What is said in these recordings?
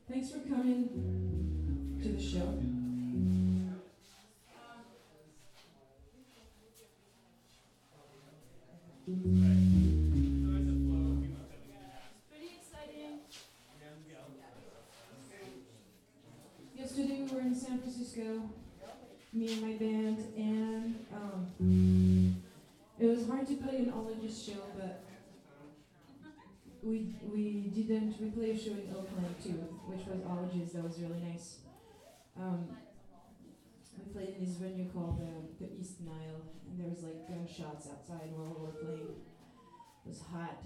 Thanks for coming to the show. Pretty exciting. Yesterday we were in San Francisco, me and my band, and it was hard to play an ologist show, but we played a show in Oakland too, which was ologist. That was really nice. Um, we played in this venue called the East Nile, and there was like gunshots outside while we were playing. It was hot.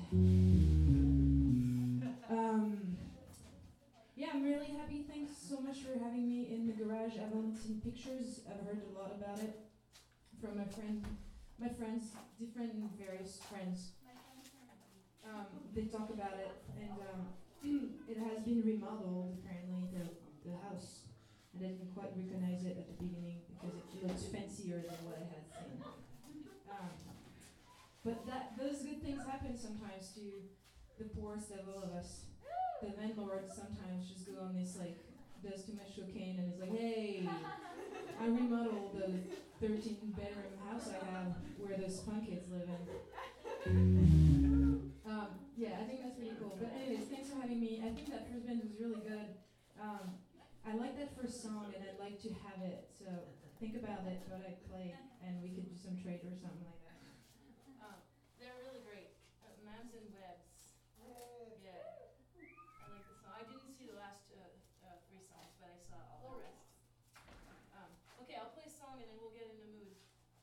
Yeah, I'm really happy. Thanks so much for having me in the garage. I haven't seen pictures. I've heard a lot about it from my friends, different and various friends. They talk about it, and it has been remodeled. Apparently, the house. I didn't quite recognize it at the beginning because it looks fancier than what I had seen. But those good things happen sometimes to the poorest of all of us. The landlord sometimes just go on this does too much cocaine and is like, hey, I remodeled the 13-bedroom house I have where those punk kids live in. Yeah, I think that's pretty cool. But anyways, thanks for having me. I think that first band was really good. I like that first song, and I'd like to have it. So think about it, what I play, and we could do some trade or something like that. They're really great. Mounds and Webs. Yeah, I like the song. I didn't see the last three songs, but I saw all the rest. Okay, I'll play a song, and then we'll get in the mood.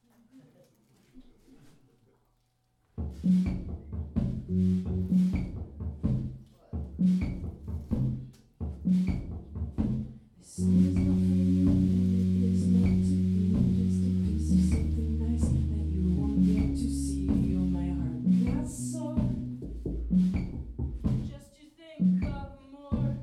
This song is not for you, and it is not to be just a piece of something nice that you won't get to see. Oh, my heart got so just to think of more.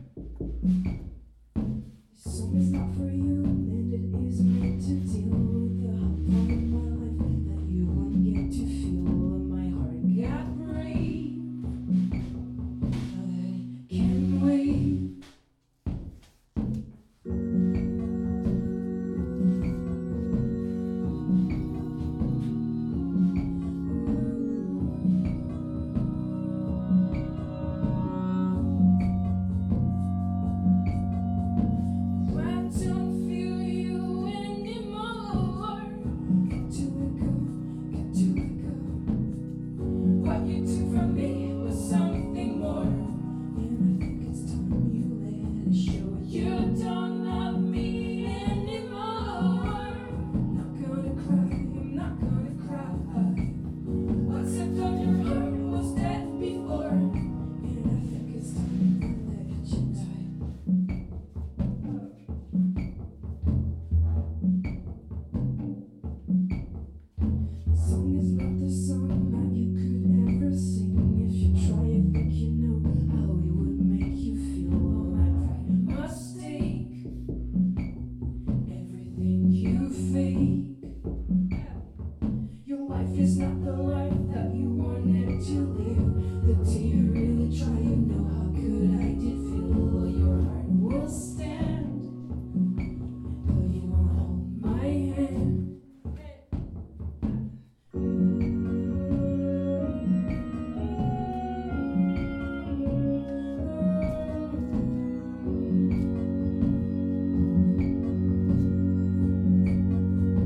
This song is not for you, and it is meant to deal with the hot part of my life that you won't get to feel. Oh, my heart got brave, now that it can wait.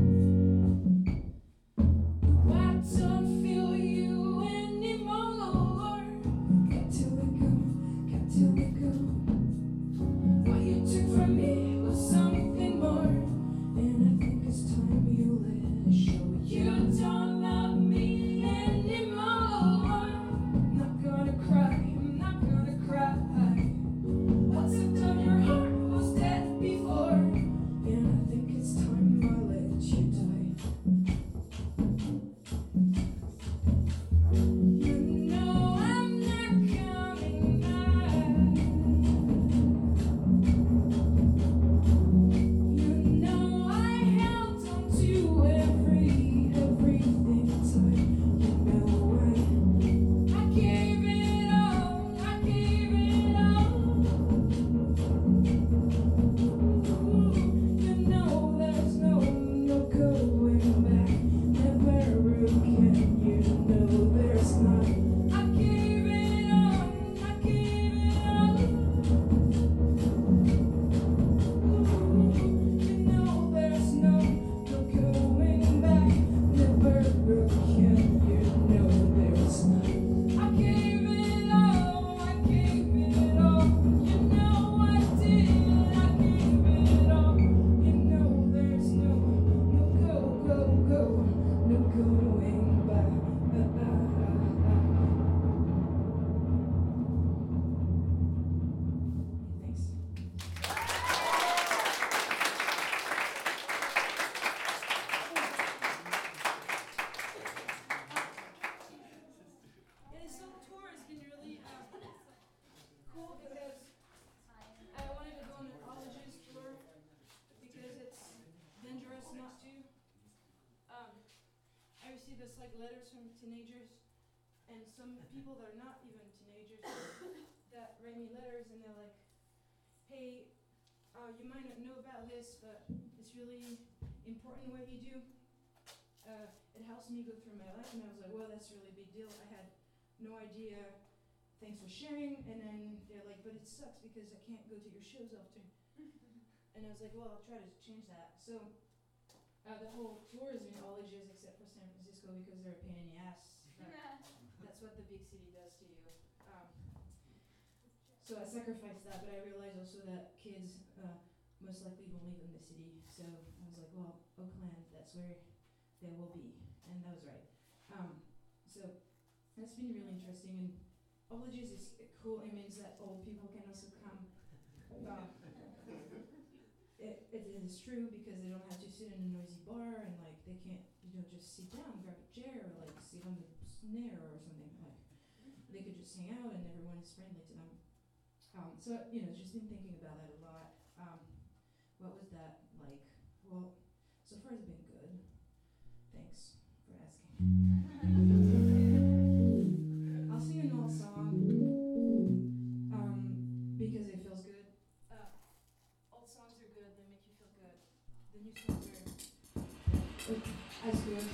Don't feel you anymore. letters from teenagers, and some people that are not even teenagers that write me letters, and they're like, hey, you might not know about this, but it's really important what you do. It helps me go through my life. And I was like, well, that's a really big deal. I had no idea. Thanks for sharing. And then they're like, but it sucks because I can't go to your shows often. And I was like, well, I'll try to change that. So the whole tour is in all ages except for San Francisco because they're a pain in the ass. That's what the big city does to you. So I sacrificed that, but I realized also that kids most likely won't live in the city. So I was like, well, Oakland, that's where they will be. And that was right. So that's been really interesting. And all ages is cool. It means that old people can also come. It is true because they don't have to sit in a noisy bar and like they can't, just sit down, grab a chair, or like sit on the snare or something. Like they could just hang out and everyone is friendly to them. So just been thinking about that a lot. What was that like? Well, so far it's been good. Thanks for asking. I'll sing an old song because it feels good. Old songs are good; they make you feel good. The new songs are as good.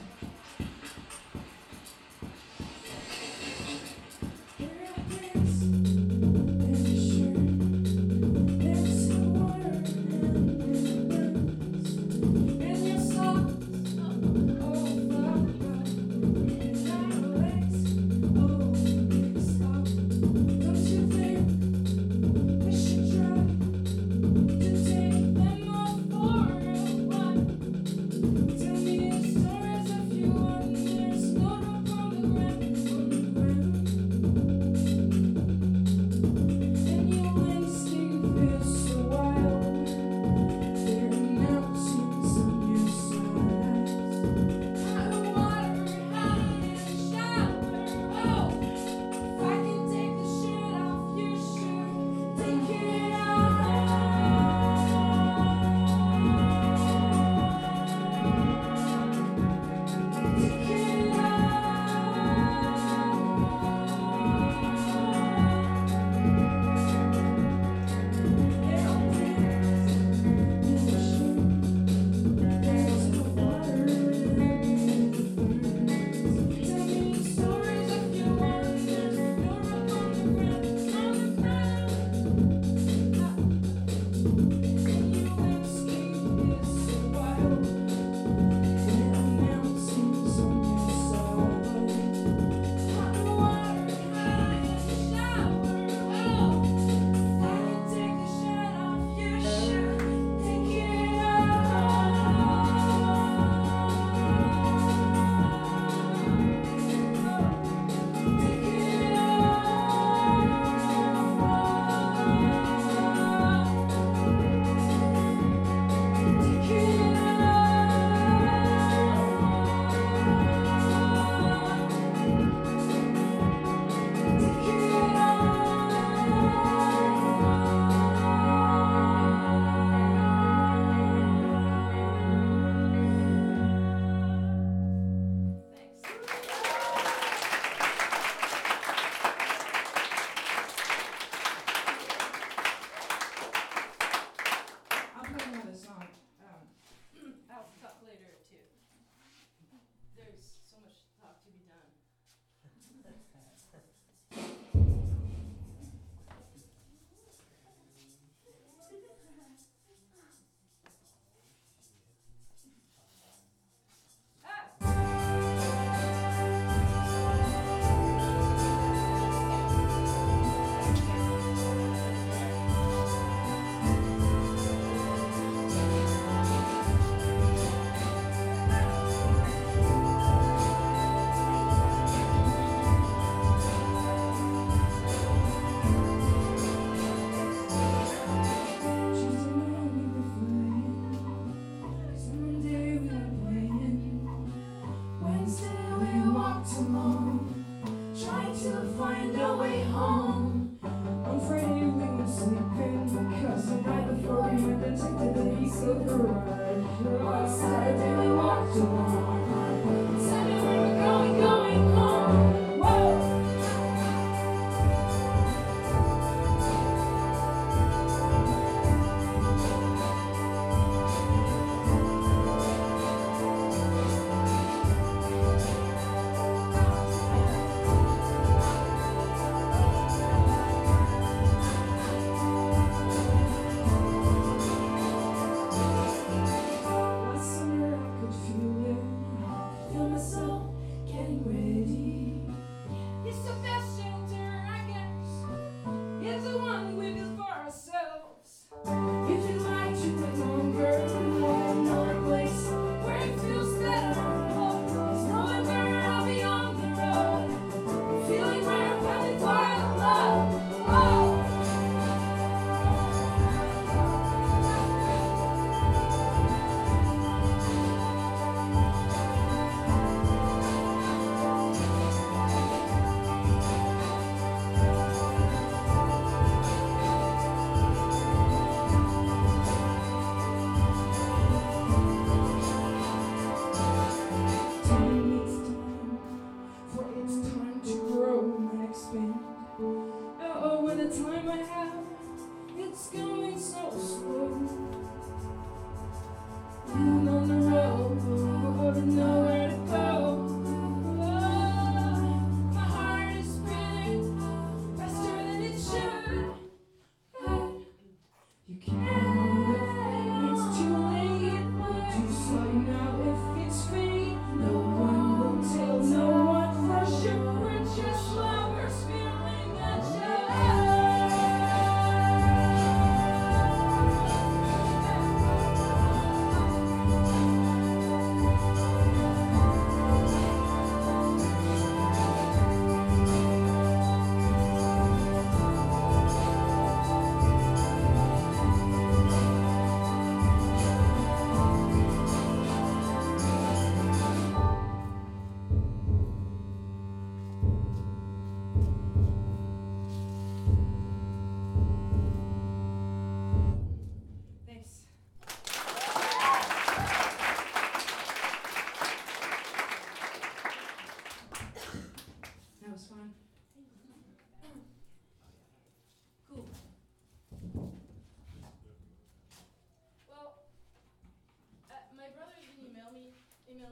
On Saturday we walked along. Said we were going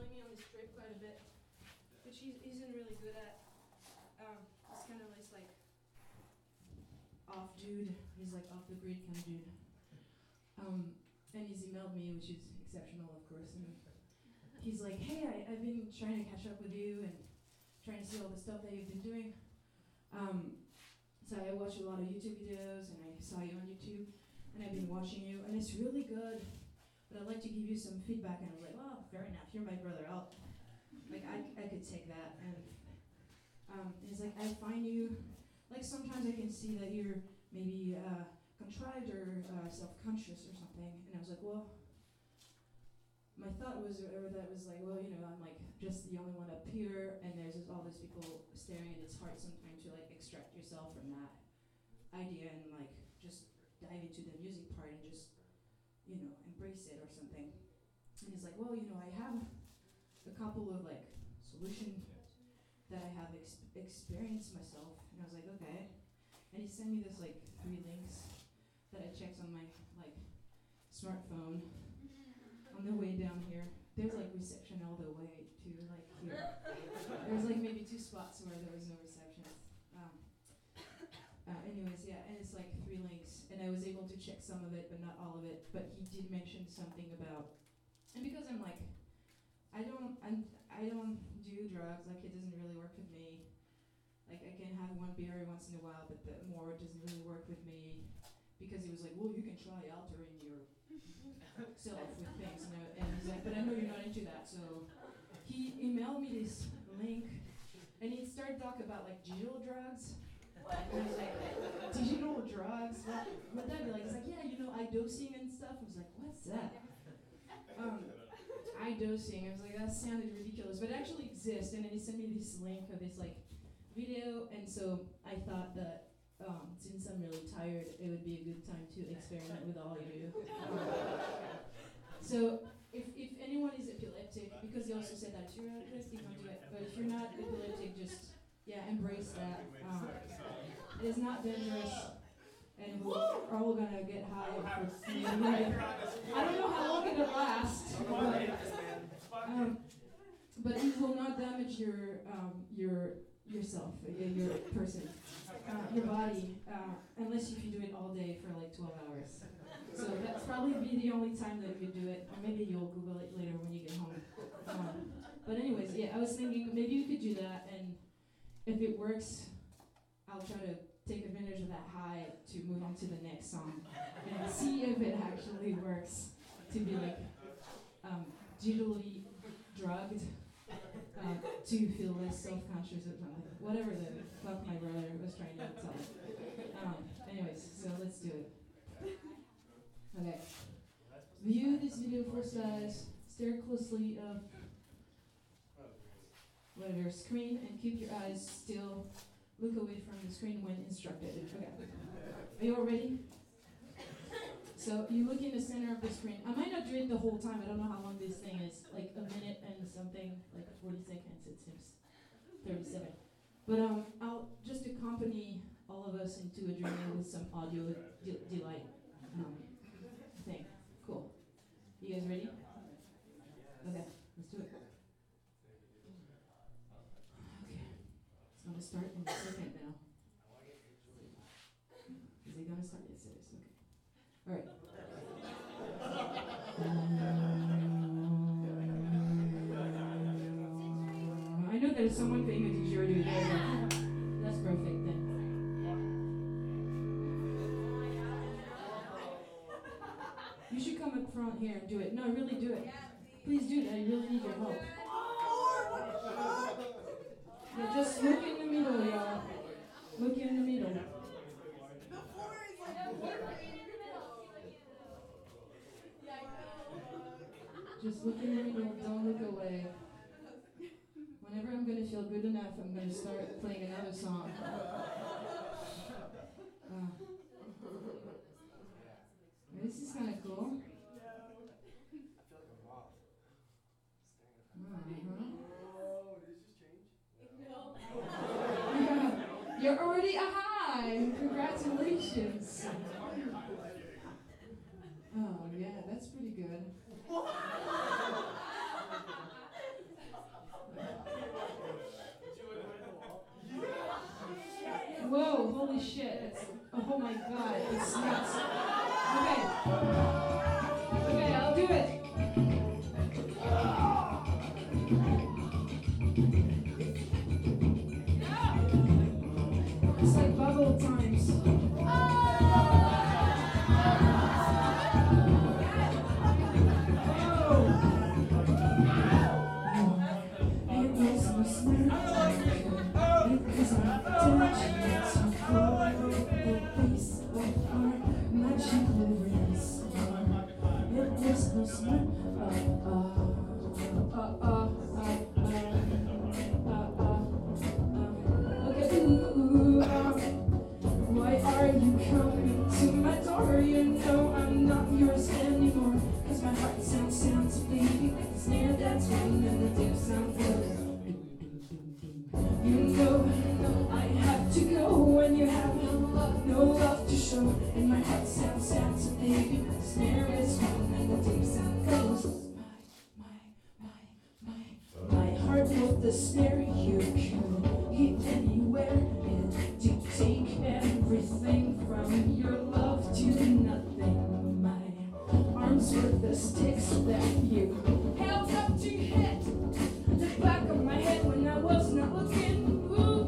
emailing me on this trip quite a bit, which he isn't really good at. He's kind of like off dude. He's like off the grid kind of dude. And he's emailed me, which is exceptional, of course. And he's like, hey, I've been trying to catch up with you and trying to see all the stuff that you've been doing. So I watch a lot of YouTube videos, and I saw you on YouTube, and I've been watching you, and it's really good. But I'd like to give you some feedback. And I was like, well, fair enough. You're my brother. I could take that. And he's like, I find you, like sometimes I can see that you're maybe contrite or self-conscious or something. And I was like, well, my thought was, or that was like, well, I'm like just the only one up here, and there's just all these people staring, and it's hard sometimes to like extract yourself from that idea and like just dive into the music part and just, embrace it or something. And he's like, well, I have a couple of like solutions that I have experienced myself. And I was like, okay. And he sent me this like 3 links that I checked on my like smartphone on the way down here. There's like reception all the way to like here. There's like maybe 2 spots where there was no reception. Anyways, yeah, and it's like 3 links, and I was able to check some of it, but not all of it. But he did mention something about, and because I'm like, I don't do drugs. Like it doesn't really work with me. Like I can have 1 beer every once in a while, but the more doesn't really work with me. Because he was like, well, you can try altering your self with things, and he's like, but I know you're not into that. So he emailed me this link, and he started talking about like digital drugs. And I was like, digital drugs? What that be like? He's like, yeah, iDosing and stuff. I was like, what's that? iDosing. I was like, that sounded ridiculous, but it actually exists. And then he sent me this link of this like video, and so I thought that since I'm really tired, it would be a good time to experiment with all of you. So if anyone is epileptic, because he also said that if you're epileptic, don't do it. But if you're not epileptic, just embrace that. It is not dangerous, and we're all gonna get high. I don't know how long it'll last, but it will not damage yourself, your person, your body, unless if you do it all day for like 12 hours. So that's probably be the only time that you do it, or maybe you'll Google it later when you get home. But anyways, yeah, I was thinking maybe you could do that, and if it works, I'll try to take advantage of that high to move on to the next song and see if it actually works to be like digitally drugged to feel less self-conscious or something. Whatever the fuck my brother was trying to tell me. Anyways, so let's do it. Okay. View this video full size. Stare closely of whatever screen and keep your eyes still. Look away from the screen when instructed. Okay. Are you all ready? So you look in the center of the screen. I might not do it the whole time. I don't know how long this thing is. Like a minute and something, like 40 seconds. It seems 37. But I'll just accompany all of us into a journey with some audio delight thing. Cool. You guys ready? Okay, let's do it. It's going to start in a second now. Is it going to start? Yes, it is. Okay. All right. I know there's someone paying a didgeridoo there. That's perfect then. You should come up front here and do it. No, really do it. Please do that. I really need your help. Yeah, just look in the middle, y'all. Look in the middle. Just look in the middle, don't look away. Whenever I'm going to feel good enough, I'm going to start playing another song. This is kind of cool. You're already a high. Congratulations. Oh, yeah, that's pretty good. Whoa, holy shit. Oh my god, it's nuts. Okay. Okay, I'll do it. It's like bubble times. Why are you coming to my door? You know I'm not yours anymore. 'Cause my heart sounds baby. Snare that's ring and the deep sound goes. You know I have to go when you have no love to show. And my heart sounds baby. Snare is ring and the deep sound goes. My heart with the snare you can hit anywhere. And to take everything from your love to nothing. My arms were the sticks that you held up to hit the back of my head when I was not looking. Ooh,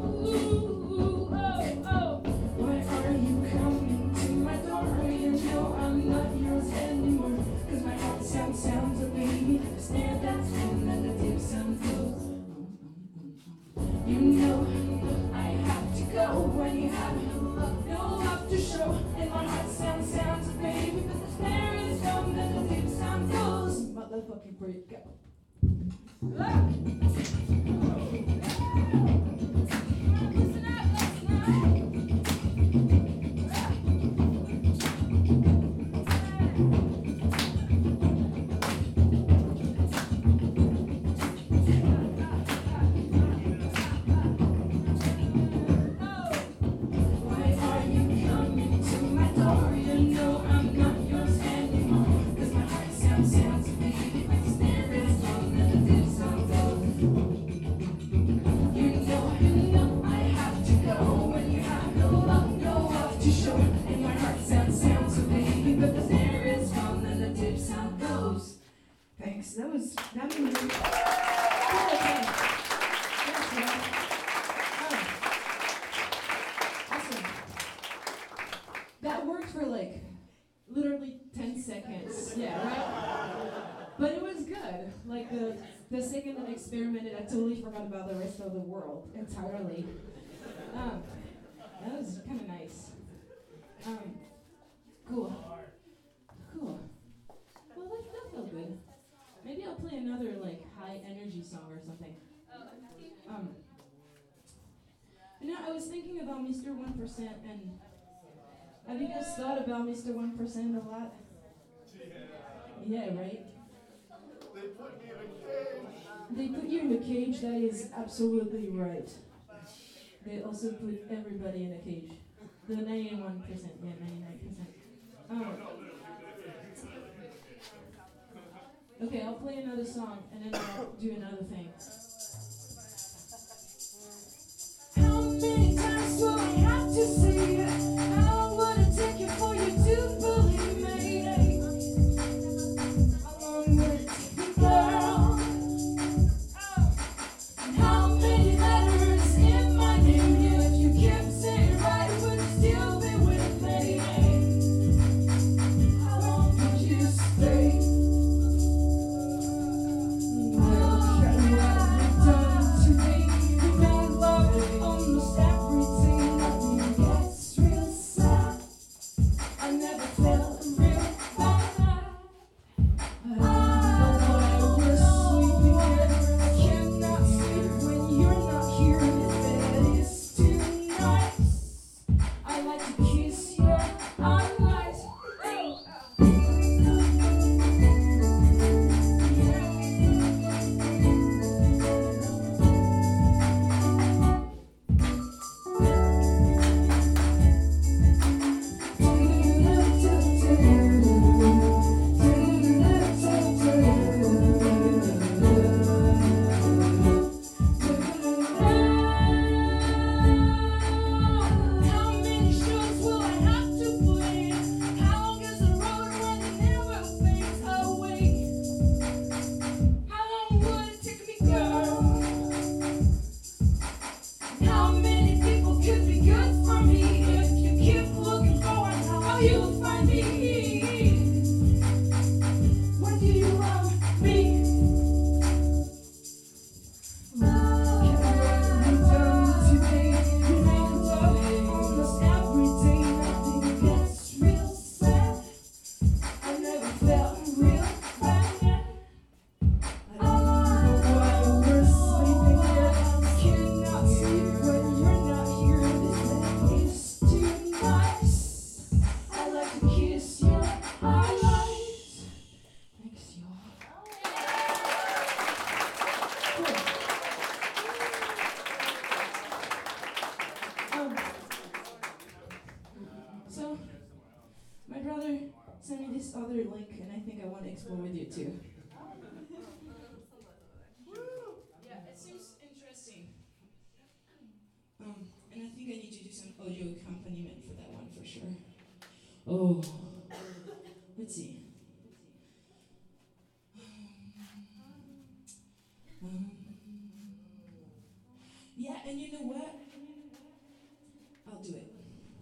oh. Why are you coming to my door? You know I'm not yours anymore. 'Cause my heart sounds a baby. Snare that's in and the deep sound goes. You know I have to go when you have no love to show. And my heart sounds a baby. But the snare is gone and the deep sound goes. Motherfucking break, go. Listen up, that was really cool. Okay. Thanks, man. Awesome. That worked for like literally 10 seconds. Yeah, right? But it was good. Like the second I experimented, I totally forgot about the rest of the world entirely. That was kind of nice. Cool. Well, that felt good. Maybe I'll play another like high energy song or something. I was thinking about Mr. 1% and have you guys thought about Mr. 1% a lot? Yeah, right? They put you in a cage, that is absolutely right. They also put everybody in a cage. The 91%, yeah, 99%. Okay, I'll play another song and then I'll do another thing. How many times will I have to say it? How long would it take you for you to believe me? How long would it take you, girl? And how many letters in my name? If you kept saying right, would you still be with me? How long would you stay? other link, and I think I want to explore with you too. Yeah, it seems interesting. And I think I need to do some audio accompaniment for that one for sure. Oh, let's see. Yeah, and you know what? I'll do it.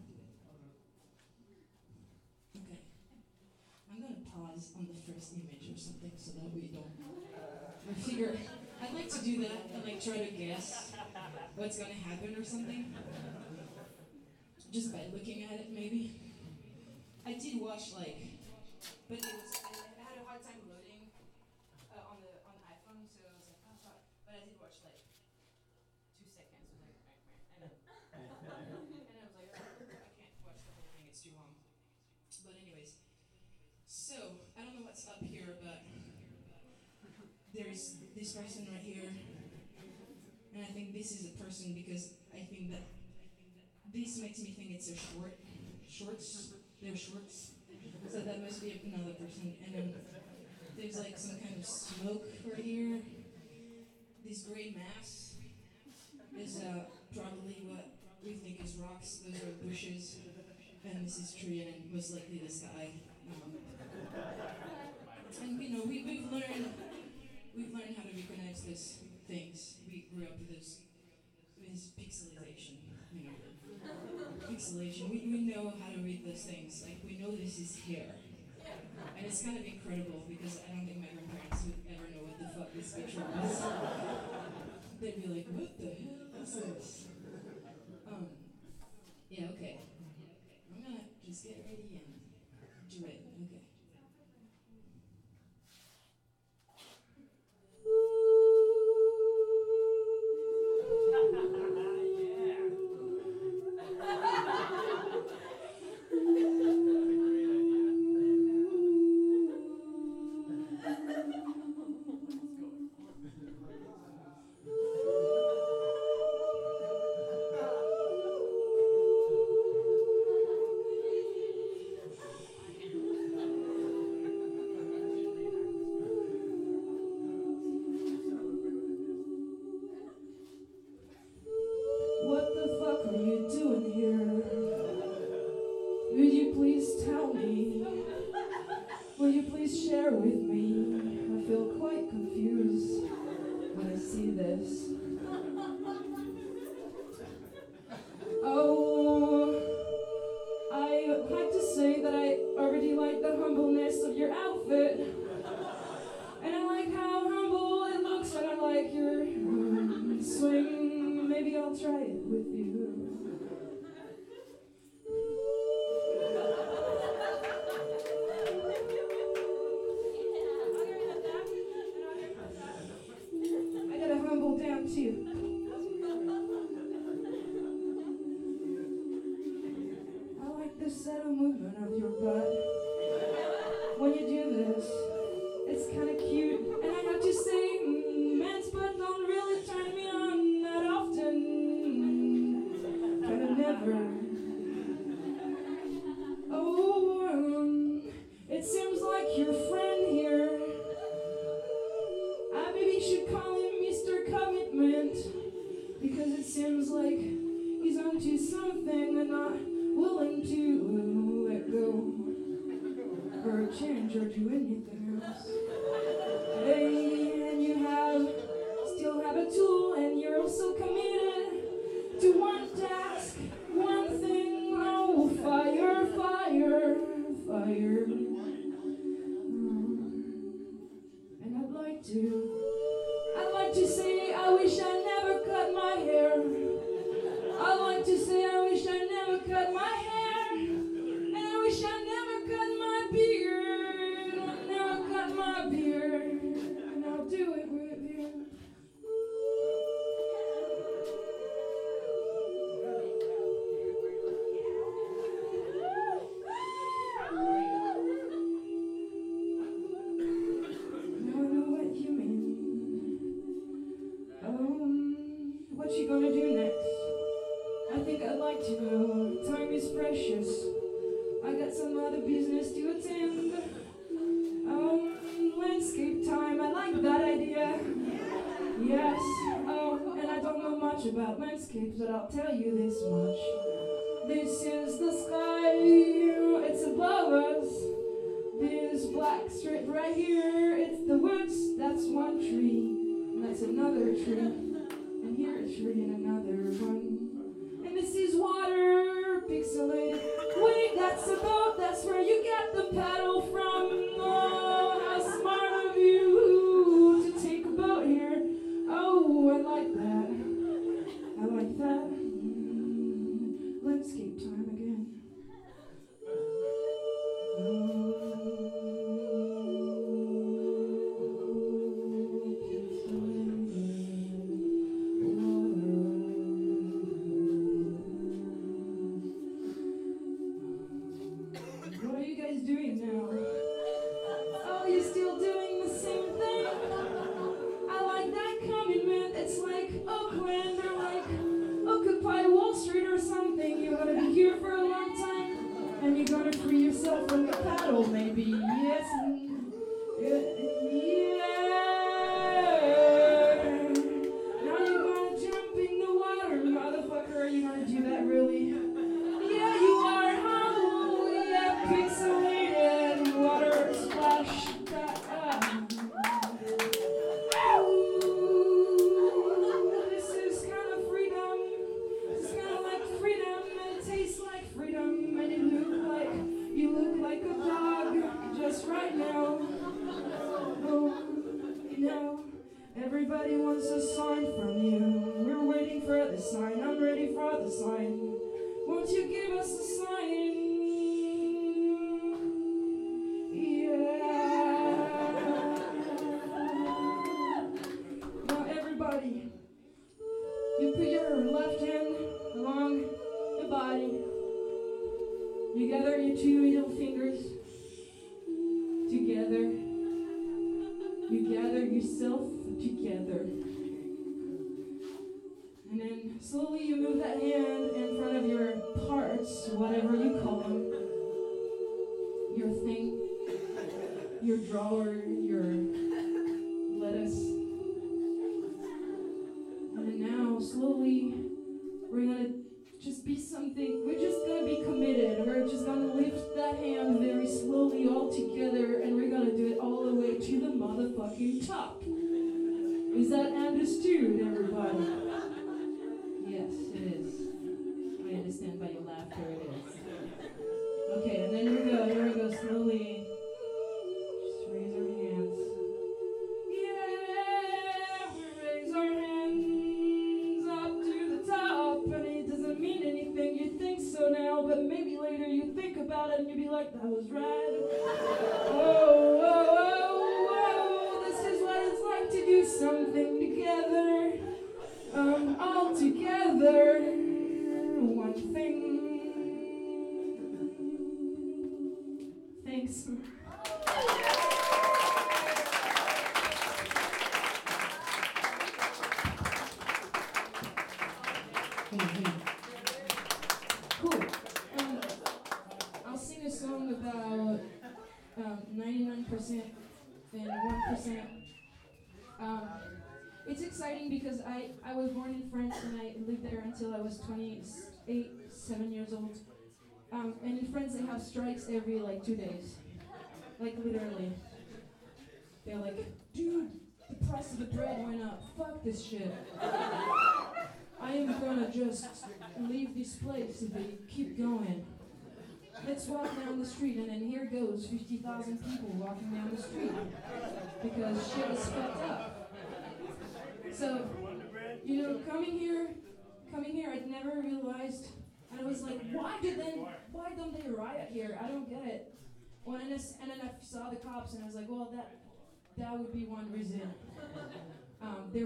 Okay. I'm gonna pause on the first image or something so that we don't. I figure I'd like to do that and like try to guess what's gonna happen or something. Just by looking at it, maybe. I did watch but it was I had a hard time loading on the iPhone, so I was like, oh fuck. But I did watch 2 seconds. It was like, and I was like, oh, I can't watch the whole thing. It's too long. But anyways, so I don't know what's up here, but there's this person right here, and I think this is a person because I think that this makes me think it's a shorts. They're shorts. So that must be another person. And then there's some kind of smoke right here. This gray mass is probably what we think is rocks. Those are bushes. And this is tree, and most likely the sky. And we've learned how to recognize those things. We grew up with this pixelization, Pixelation. We know how to read those things. We know this is hair. And it's kind of incredible because I don't think my grandparents would ever know what the fuck this picture was. They'd be like, what the hell is this? Yeah, okay. I'm gonna just get ready and do it. Okay. What the fuck are you doing here? Would you please tell me? Will you please share with me? I feel quite confused when I see this. Oh, I like to say that I already like the humbleness of your outfit. And I like how humble it looks, and I like your swing. Maybe I'll try it with you. I gotta humble down too. I like the subtle movement of your butt. When you do this, it's kinda cute. And I have to say, men's butt don't really turn me on that often. Kinda never. Oh, it seems like your friend here. I maybe should call him Mr. Commitment, because it seems like he's onto something and not willing to let go or change or do anything else. Hey, and you still have a tool, and you're also committed to one task, one thing. Oh, fire, fire, fire. And I'd like to say I wish I never cut my hair. I'd like to say I wish I never cut my hair. And I wish I never cut my beard. I never cut my beard. And I'll do it with you. What you gonna do next? I think I'd like to know. Time is precious. I got some other business to attend. landscape time. I like that idea. Yes. And I don't know much about landscapes, but I'll tell you this much. This is the sky. It's above us. This black strip right here. It's the woods. That's one tree. And that's another tree. And here a tree and another one. And this is water. Pixelated. Wait, that's a boat. That's where you get the paddle from. Oh, how smart of you to take a boat here. Oh, I like that. I like that. Landscape time again. What are you guys doing now? Oh, you're still doing the same thing? I like that comment, man. It's like Oakland or like Occupy Wall Street or something. You're gonna be here for a long time and you're gonna free yourself from the paddle, maybe. Yes. Yeah. Now you're gonna jump in the water, motherfucker. Are you gonna do that really? Yeah, you are. How? Yeah, pixelated water splash. This is kind of freedom. It's kind of like freedom, and it tastes like freedom, and you look like a dog just right now. Oh, everybody wants a sign from you. We're waiting for the sign. I'm ready for the sign. Won't you give us a sign? Now everybody, you put your left hand along your body. You gather your two middle fingers together. You gather yourself together. And then slowly you move that hand in front of your parts, whatever you call them. Your thing, your drawer, your lettuce. And then now, slowly, we're gonna just be something, we're just gonna be committed. We're just gonna lift that hand very slowly all together, and we're gonna do it all the way to the motherfucking top. Is that understood, everybody? Yes, it is. I understand by your laughter, it is. Okay, and then here we go, slowly. Just raise our hands. Yeah, we raise our hands up to the top, and it doesn't mean anything. You think so now, but maybe later you think about it and you'll be like, that was right. Whoa, whoa, whoa, whoa. This is what it's like to do something together. All together. One thing. Thanks. Cool. I'll sing a song about 99% and 1%. It's exciting because I was born in France and I lived there until I was 7 years old. And in France they have strikes every 2 days. Like literally. They're like, dude, the price of the bread went up. Fuck this shit. I am gonna just leave this place if they keep going. Let's walk down the street, and then here goes 50,000 people walking down the street because shit is fucked up. So, coming here, I'd never realized, and I was like, why don't they riot here? I don't get it. Well, and then I saw the cops, and I was like, well, that would be one reason. They're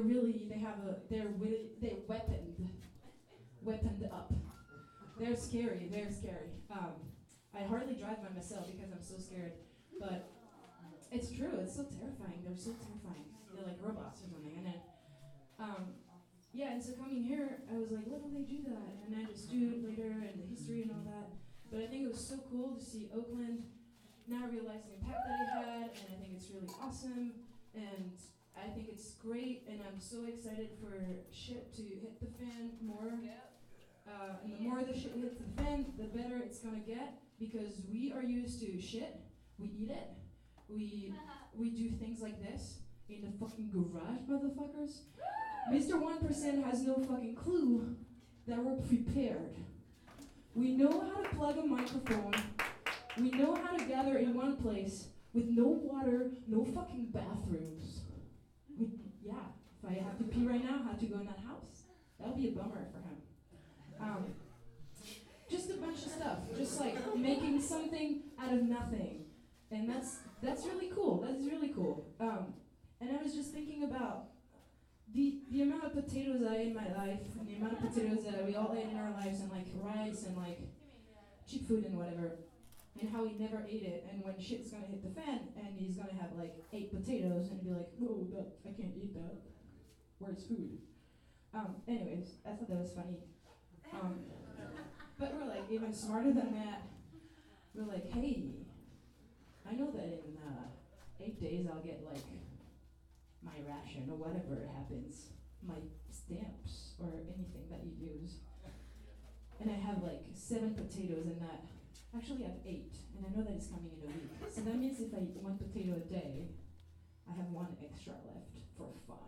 weaponed up. They're scary. I hardly drive by myself because I'm so scared, but it's true. It's so terrifying. They're so terrifying. They're like robots or something. And then, and so coming here, I was like, why don't they do that? And I understood later and the history and all that. But I think it was so cool to see Oakland now I realize the impact that it had, and I think it's really awesome, and I think it's great, and I'm so excited for shit to hit the fan more. And the more the shit hits the fan, the better it's gonna get, because we are used to shit. We eat it. We do things like this in the fucking garage, motherfuckers. Mr. 1% has no fucking clue that we're prepared. We know how to plug a microphone. We know how to gather in one place with no water, no fucking bathrooms. If I have to pee right now, I have to go in that house. That would be a bummer for him. Just a bunch of stuff, just like making something out of nothing, and that's really cool. That's really cool. And I was just thinking about the amount of potatoes I ate in my life, and the amount of potatoes that we all ate in our lives, and like rice and like cheap food and whatever, and how he never ate it. And when shit's gonna hit the fan, and he's gonna have like 8 potatoes, and be like, "Whoa, I can't eat that. Where's food?" Anyways, I thought that was funny. But we're like even smarter than that. We're like, hey, I know that in 8 days I'll get like my ration or whatever happens, my stamps or anything that you use. And I have like 7 potatoes in that. Actually I have 8, and I know that it's coming in a week. So that means if I eat 1 potato a day, I have 1 extra left for fun.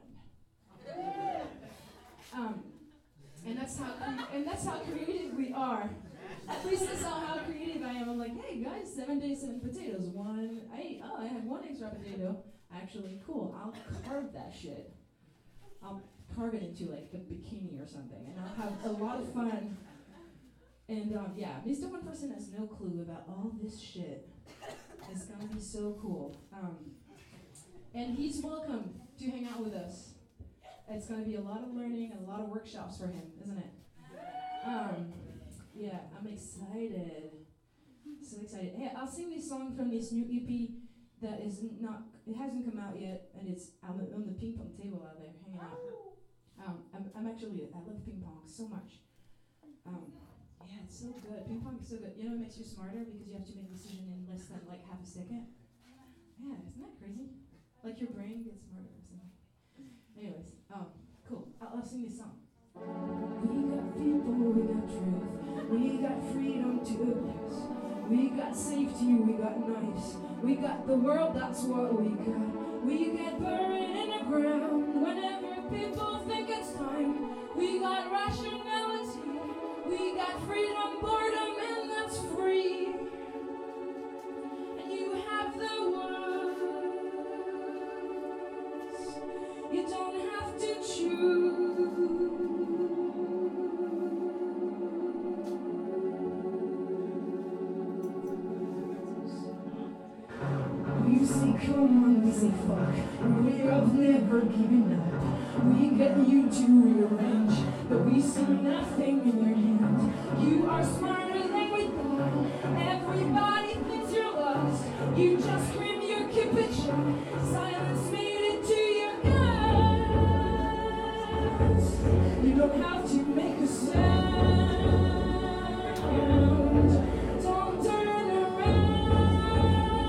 And that's how creative we are. At least that's how creative I am. I'm like, hey guys, 7 days, 7 potatoes. I have 1 extra potato. Actually, cool. I'll carve that shit. I'll carve it into like a bikini or something, and I'll have a lot of fun. And Mr. 1% has no clue about all this shit. It's gonna be so cool. And he's welcome to hang out with us. It's going to be a lot of learning and a lot of workshops for him, isn't it? I'm excited. So excited. Hey, I'll sing this song from this new EP that it hasn't come out yet, and it's on the ping pong table out there, hanging out. I love ping pong so much. It's so good. Ping pong is so good. You know, it makes you smarter because you have to make a decision in less than like half a second. Yeah, isn't that crazy? Like your brain gets smarter or something. Anyways, cool. I'll sing this song. We got people, we got truth, we got freedom to abuse, we got safety, we got knives, we got the world, that's what we got. We get buried in the ground whenever people think it's time. We got rationality, we got freedom, boredom, and that's free. And you have the words, you don't have to choose. We say come on, we say fuck, we're of never giving up. We get you to rearrange, but we see nothing in your hand. You are smarter than we thought, everybody thinks you're lost. You just scream your capitulation, silence made it to your guts. You don't have to make a sound. Don't turn around.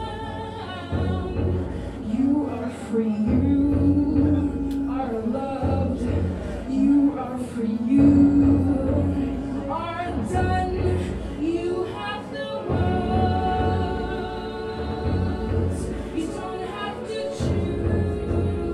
You are free, you are loved. You are free, you are done. You have the words. You don't have to choose.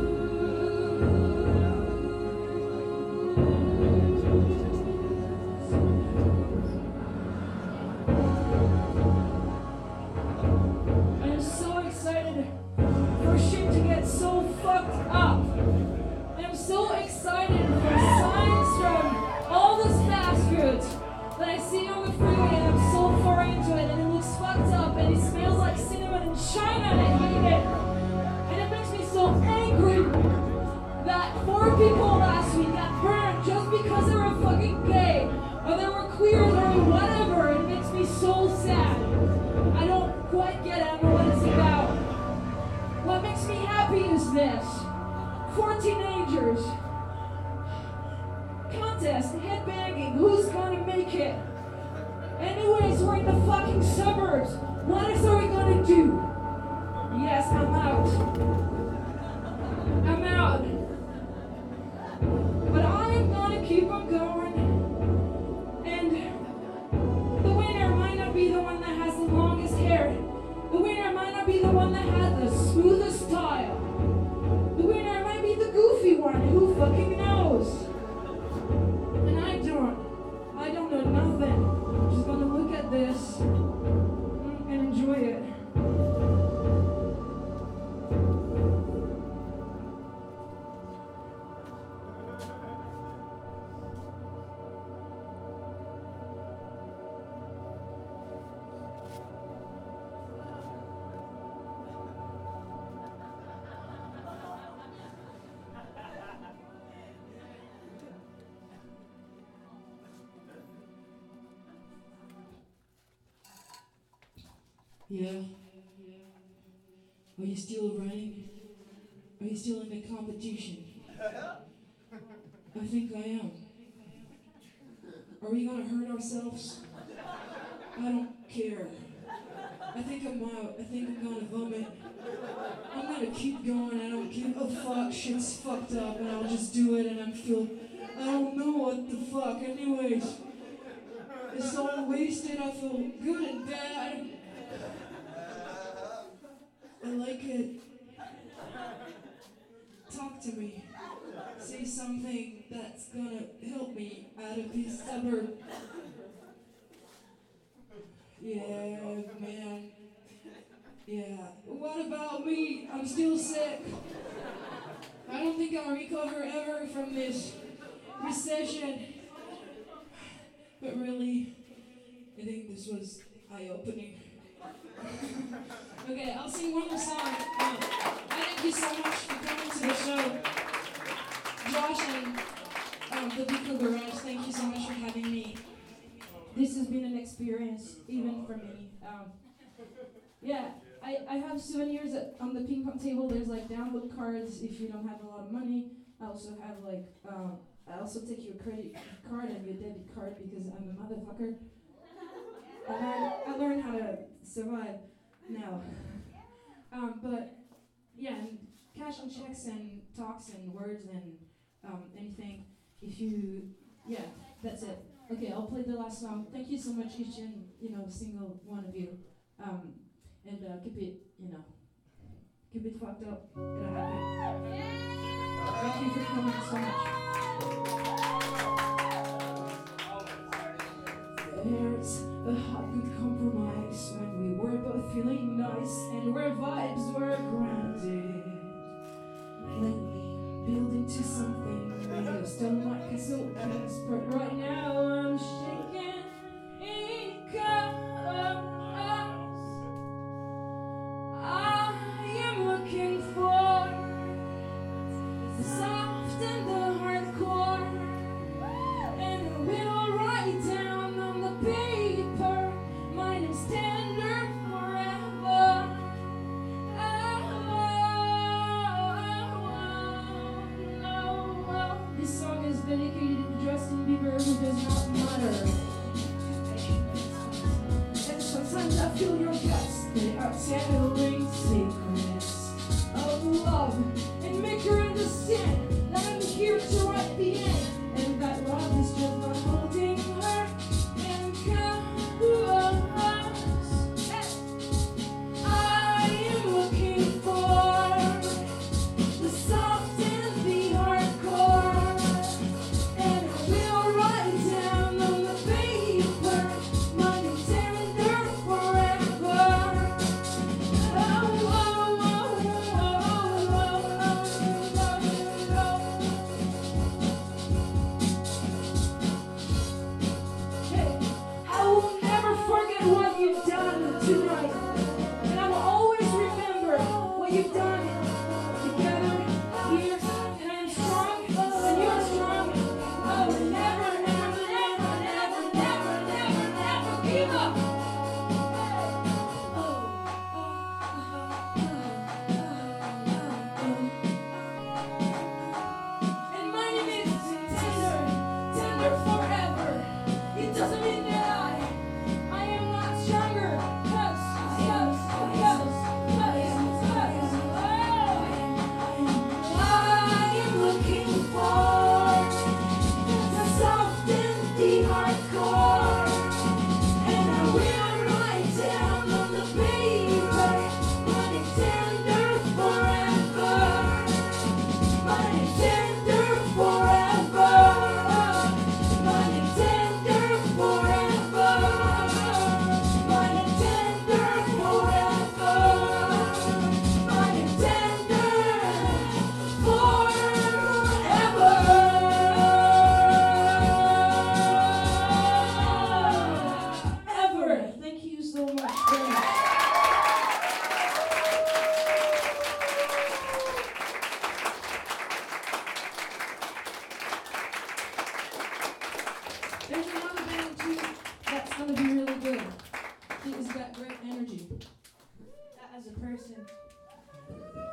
I'm so excited for shit to get so fucked up. I'm so excited for signs from all this fast food that I see on the freeway, and I'm so far into it, and it looks fucked up, and it smells like cinnamon in China, and I hate it. And it makes me so angry that 4 people last week got burned just because they were fucking gay, or they were queer, or whatever. It makes me so sad. I don't quite get it. I don't know what it's about. What makes me happy is this. 4 teenagers. Contest, headbanging, who's gonna make it? Anyways, we're in the fucking suburbs. What else are we gonna do? Yeah. Are you still running? Are you still in the competition? I think I am. Are we gonna hurt ourselves? I don't care. I think I'm out. I think I'm gonna vomit. I'm gonna keep going. I don't give a fuck. Shit's fucked up, and I'll just do it. And I don't know what the fuck. Anyways, it's all wasted. I feel good and bad. I like it. Talk to me. Say something that's gonna help me out of this suburb. Yeah, man. Yeah. What about me? I'm still sick. I don't think I'll recover ever from this recession. But really, I think this was eye-opening. Okay, I'll sing one more song. Thank you so much for coming to the show. Josh and the Vico Garage, thank you so much for having me. This has been an experience, even for me. Yeah, I have souvenirs on the ping pong table. There's like download cards if you don't have a lot of money. I also have like, I also take your credit card and your debit card because I'm a motherfucker. I learned how to survive now. But yeah, and cash and checks and talks and words and anything. If you, yeah, that's it. Okay, I'll play the last song. Thank you so much, each and single one of you. And keep it, keep it fucked up. It'll happen. Thank you for coming so much. There's a hot good compromise when we were both feeling nice and where vibes were grounded. Let me build into something made of stone like castle kings, but right now I'm shaking in chaos. I am looking for the soft and the hardcore, and we'll write down on the paper my name's tender forever. This song is dedicated to Justin Bieber, who does not Harrison.